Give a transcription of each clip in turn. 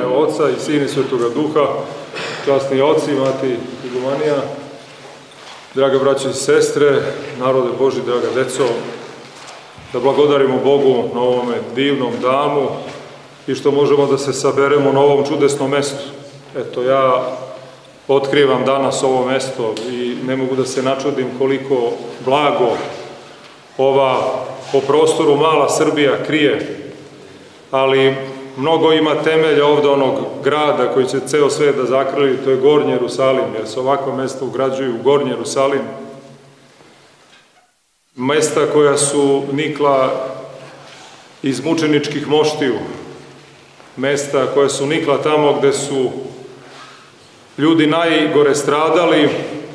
ime Oca i Sina i Svetoga Duha, časni oci, mati igumanija, draga braćo i sestre, narode Boži, draga deco, da blagodarimo Bogu na ovome divnom danu i što možemo da se saberemo na ovom čudesnom mestu. Eto, ja otkrivam danas ovo mesto i ne mogu da se načudim koliko blago ova po prostoru mala Srbija krije, ali mnogo ima temelja ovde onog grada koji će ceo svet da zakrili, to je Gornji Jerusalim, jer se ovakva mesta ugrađuju u Gornji Jerusalim. Mesta koja su nikla iz mučeničkih moštiju, mesta koja su nikla tamo gde su ljudi najgore stradali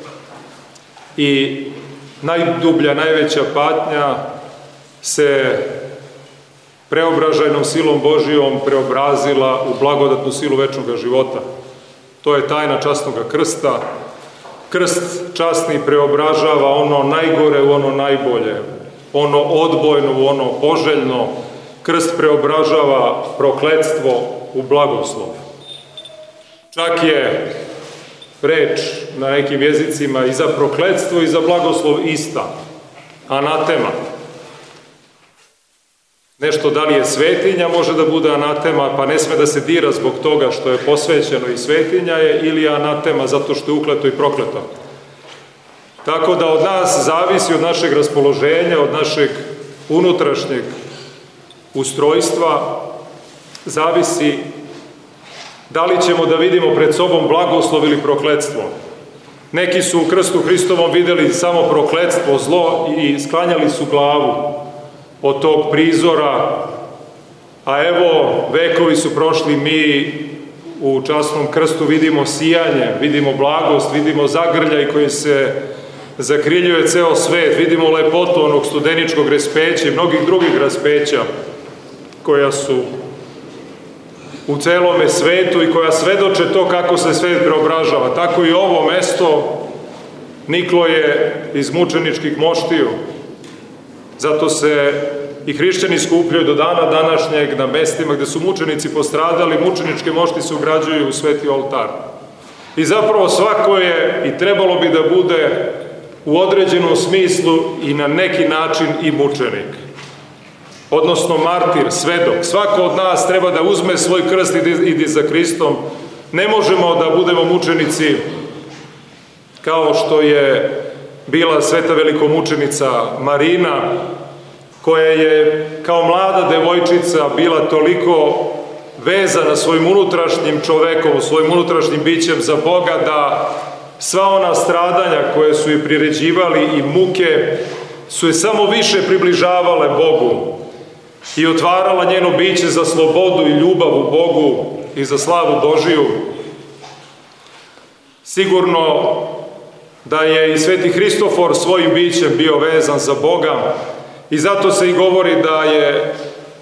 i najdublja, najveća patnja se preobražajnom silom Božijom preobrazila u blagodatnu silu večnog života. To je tajna časnoga krsta. Krst časni preobražava ono najgore u ono najbolje, ono odbojno u ono poželjno. Krst preobražava prokletstvo u blagoslov. Čak je reč na nekim jezicima i za prokletstvo i za blagoslov ista. Anatema. Nešto da li je svetinja može da bude anatema, pa ne sme da se dira zbog toga što je posvećeno i svetinja je, ili je anatema zato što je ukleto i prokleto. Tako da od nas zavisi, od našeg raspoloženja, od našeg unutrašnjeg ustrojstva, zavisi da li ćemo da vidimo pred sobom blagoslov ili prokletstvo. Neki su u krstu Hristovom videli samo prokletstvo, zlo i sklanjali su glavu od tog prizora, a evo, vekovi su prošli, mi u časnom krstu vidimo sijanje, vidimo blagost, vidimo zagrljaj koji se zakriljuje ceo svet, vidimo lepotu onog studeničkog raspeća i mnogih drugih raspeća koja su u celome svetu i koja svedoče to kako se svet preobražava. Tako i ovo mesto niklo je iz mučeničkih moštiju. Zato se i hrišćani skupljaju do dana današnjeg na mestima gde su mučenici postradali, mučeničke mošti se ugrađuju u sveti oltar. I zapravo svako je i trebalo bi da bude u određenom smislu i na neki način i mučenik. Odnosno martir, svedok. Svako od nas treba da uzme svoj krst i ide za Hristom. Ne možemo da budemo mučenici kao što je bila sveta velikomučenica Marina, koja je kao mlada devojčica bila toliko vezana svojim unutrašnjim čovekom, svojim unutrašnjim bićem za Boga, da sva ona stradanja koje su joj priređivali i muke su je samo više približavale Bogu i otvarala njeno biće za slobodu i ljubav u Bogu i za slavu Božiju. Sigurno da je i sveti Hristofor svojim bićem bio vezan za Boga i zato se i govori da je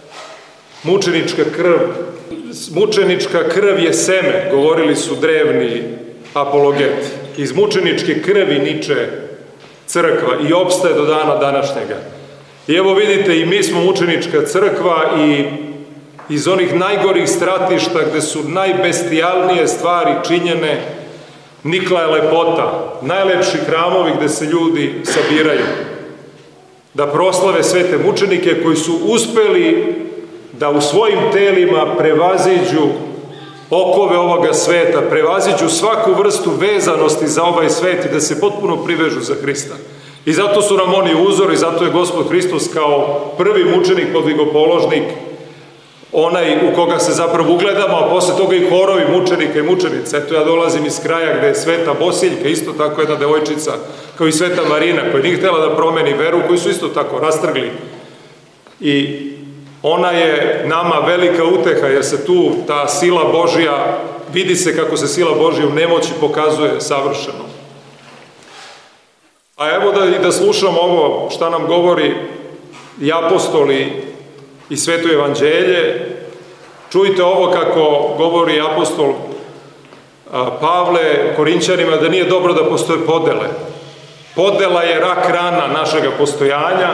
mučenička krv je seme, govorili su drevni apologeti. Iz mučeničke krvi niče crkva i opstaje do dana današnjega. I evo vidite, i mi smo mučenička crkva i iz onih najgorih stratišta gde su najbestijalnije stvari činjene nikla je lepota, najlepši hramovi gde se ljudi sabiraju, da proslave svete mučenike koji su uspeli da u svojim telima prevaziđu okove ovoga sveta, prevaziđu svaku vrstu vezanosti za ovaj svet i da se potpuno privežu za Hrista. I zato su nam oni uzor i zato je Gospod Hristos kao prvi mučenik, podvigopoložnik, onaj u koga se zapravo ugledamo, a posle toga i horovi mučenika i mučenica. Eto, ja dolazim iz kraja gde je sveta Bosiljka, isto tako jedna devojčica, kao i sveta Marina, koja nije htjela da promeni veru, koji su isto tako rastrgli. I ona je nama velika uteha, jer se tu ta sila Božja, vidi se kako se sila Božja u nemoći pokazuje savršeno. A evo da slušamo ovo šta nam govori i apostoli i sveto evanđelje. Čujte ovo kako govori apostol Pavle Korinćanima, da nije dobro da postoje podele. Podela je rak rana našega postojanja.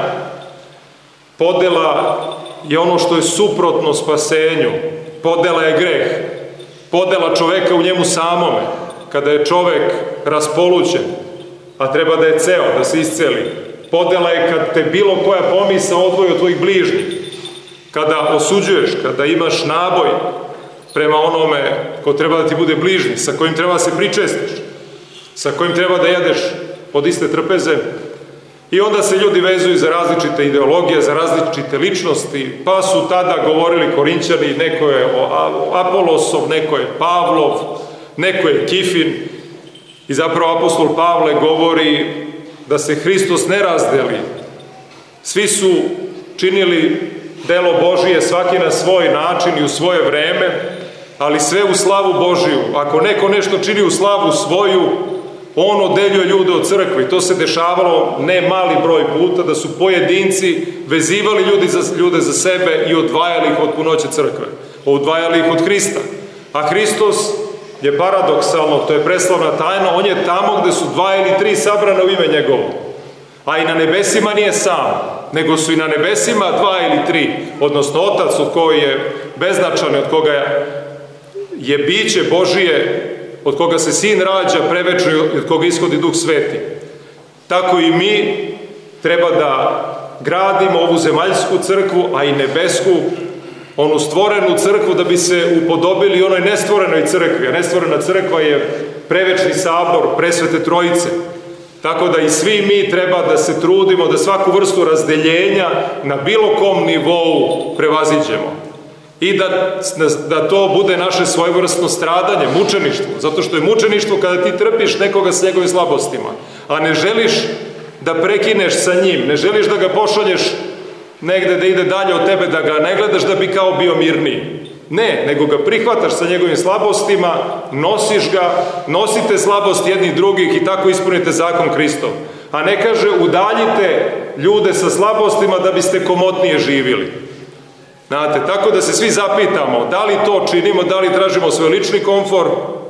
Podela je ono što je suprotno spasenju. Podela je greh. podela čoveka u njemu samome, kada je čovek raspolućen, a treba da je ceo, da se isceli. Podela je kad te bilo koja pomisa odvoji od tvojih bližnjih, kada osuđuješ, kada imaš naboj prema onome ko treba da ti bude bližnji, sa kojim treba da se pričestiš, sa kojim treba da jedeš od iste trpeze. I onda se ljudi vezuju za različite ideologije, za različite ličnosti, pa su tada govorili Korinćani, neko je Apolosov, neko je Pavlov, neko je Kifin. I zapravo apostol Pavle govori da se Hristos ne razdeli. Svi su činili delo Božije, svaki na svoj način i u svoje vreme, ali sve u slavu Božiju. Ako neko nešto čini u slavu svoju, on odeljuje ljude od crkve. I to se dešavalo ne mali broj puta, da su pojedinci vezivali ljude za sebe i odvajali ih od punoće crkve. Odvajali ih od Hrista. A Hristos je paradoksalno, to je preslavna tajna, on je tamo gde su 2 ili 3 sabrana u ime njegovo. A i na nebesima nije sam, nego su i na nebesima 2 ili 3, odnosno Otac od koji je beznačan, od koga je biće Božije, od koga se Sin rađa prevečno i od koga ishodi Duh Sveti. Tako i mi treba da gradimo ovu zemaljsku crkvu, a i nebesku, onu stvorenu crkvu, da bi se upodobili onoj nestvorenoj crkvi. A nestvorena crkva je prevečni sabor presvete Trojice. Tako da i svi mi treba da se trudimo da svaku vrstu razdeljenja na bilo kom nivou prevaziđemo. I da to bude naše svojevrsno stradanje, mučeništvo. Zato što je mučeništvo kada ti trpiš nekoga s njegovim slabostima, a ne želiš da prekineš sa njim, ne želiš da ga pošalješ negde da ide dalje od tebe, da ga ne gledaš da bi kao bio mirniji. Ne, nego ga prihvataš sa njegovim slabostima, nosiš ga, nosite slabost jednih drugih i tako ispunite zakon Hristov. A ne kaže udaljite ljude sa slabostima da biste komotnije živjeli. Znate, tako da se svi zapitamo da li to činimo, da li tražimo svoj lični komfor,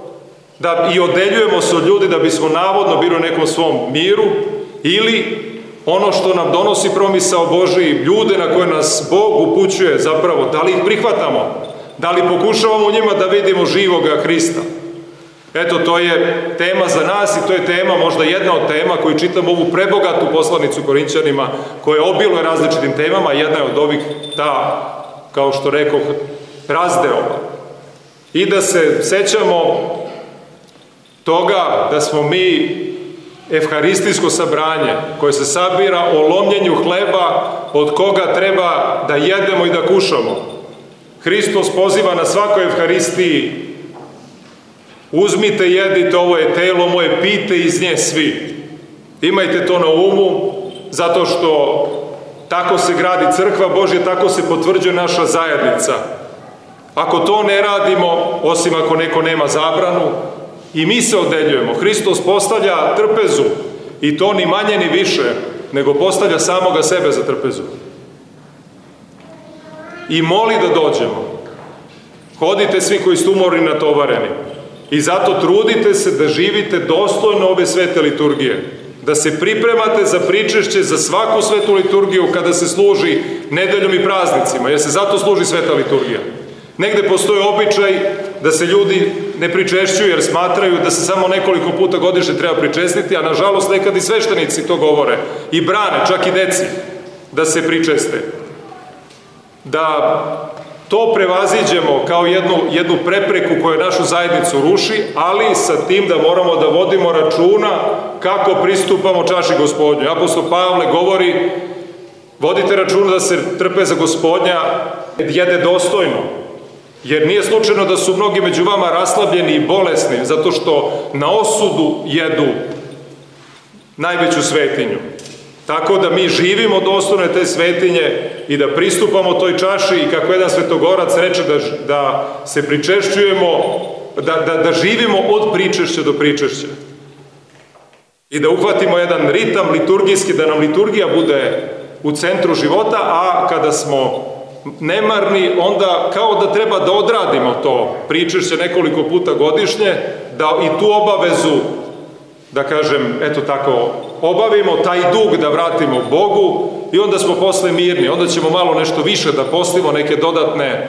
da i odeljujemo se od ljudi da bismo navodno bili u nekom svom miru, ili ono što nam donosi promisao Božiji, ljude na koje nas Bog upućuje zapravo, da li ih prihvatamo, da li pokušavamo u njima da vidimo živoga Hrista. Eto, to je tema za nas i to je tema, možda jedna od tema koju čitam ovu prebogatu poslanicu Korinćanima, koja obiluje različitim temama, jedna je od ovih ta, kao što rekoh, razdeoba. I da se sećamo toga da smo mi evharistijsko sabranje koje se sabira o lomljenju hleba od koga treba da jedemo i da kušamo. Hristos poziva na svakoj evharistiji: uzmite, jedite, ovo je telo moje, pijte iz nje svi. Imajte to na umu, zato što tako se gradi crkva Božja, tako se potvrđuje naša zajednica. Ako to ne radimo, osim ako neko nema zabranu, i mi se odeljujemo. Hristos postavlja trpezu, i to ni manje ni više, nego postavlja samoga sebe za trpezu. I moli da dođemo. Hodite svi koji ste umorni i natovareni. I zato trudite se da živite dostojno ove svete liturgije. Da se pripremate za pričešće, za svaku svetu liturgiju kada se služi nedeljom i praznicima, jer se zato služi sveta liturgija. Negde postoji običaj da se ljudi ne pričešćuju jer smatraju da se samo nekoliko puta godišnje treba pričestiti, a nažalost nekad i sveštenici to govore i brane, čak i deci, da se pričeste. Da to prevaziđemo kao jednu prepreku koja našu zajednicu ruši, ali sa tim da moramo da vodimo računa kako pristupamo čaši Gospodnju. Apostol Pavle govori: vodite računa da se trpeza Gospodnja jede dostojno, jer nije slučajno da su mnogi među vama raslabljeni i bolesni, zato što na osudu jedu najveću svetinju. Tako da mi živimo dostojno te svetinje i da pristupamo toj čaši, i kako jedan svetogorac reče, da se pričešćujemo, da živimo od pričešća do pričešća. I da uhvatimo jedan ritam liturgijski, da nam liturgija bude u centru života, a kada smo nemarni, onda kao da treba da odradimo to pričešće nekoliko puta godišnje, da i tu obavezu, da kažem, eto tako, obavimo, taj dug da vratimo Bogu, i onda smo posle mirni, onda ćemo malo nešto više da postimo, neke dodatne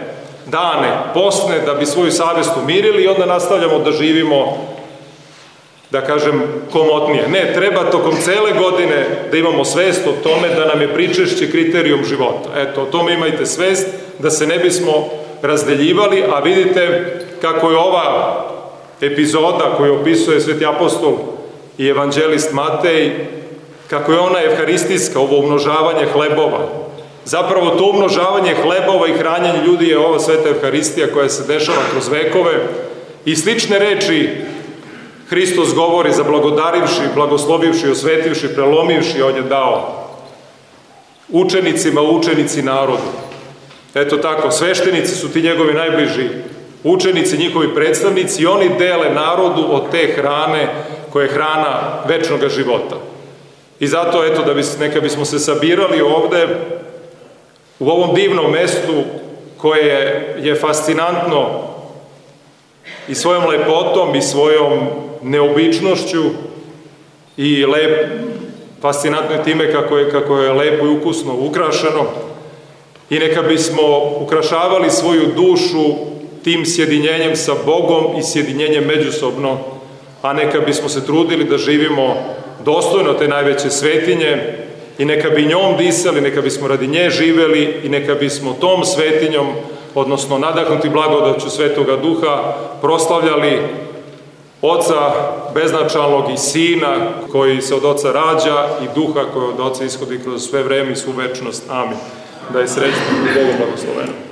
dane postne da bi svoju savest umirili i onda nastavljamo da živimo, da kažem, komotnije. Ne, treba tokom cele godine da imamo svest o tome da nam je pričešće kriterijum života. Eto, o tome imajte svest, da se ne bismo razdeljivali, a vidite kako je ova epizoda koju opisuje sveti apostol i evanđelist Matej, kako je ona evharistijska, ovo umnožavanje hlebova. Zapravo to umnožavanje hlebova i hranjenje ljudi je ova sveta evharistija koja se dešava kroz vekove i slične reči Hristos govori zablagodarivši, blagoslovivši, osvetivši, prelomivši, on je dao učenicima, učenici narodu. Eto tako, sveštenici su ti njegovi najbliži učenici, njihovi predstavnici i oni dele narodu od te hrane koja je hrana večnog života. I zato, eto, neka bismo se sabirali ovde u ovom divnom mestu koje je fascinantno i svojom lepotom i svojom neobičnošću i fascinantno je time kako je lepo i ukusno ukrašeno i neka bismo ukrašavali svoju dušu tim sjedinjenjem sa Bogom i sjedinjenjem međusobno, a neka bismo se trudili da živimo dostojno te najveće svetinje i neka bi njom disali, neka bismo radi nje živeli i neka bismo tom svetinjom, odnosno nadahnuti blagodaću Svetoga Duha, proslavljali Oca beznačalnog i Sina koji se od Oca rađa i Duha koji od Oca ishodi kroz sve vreme i svu večnost. Amin. Da je srećno i Bogu blagosloveno.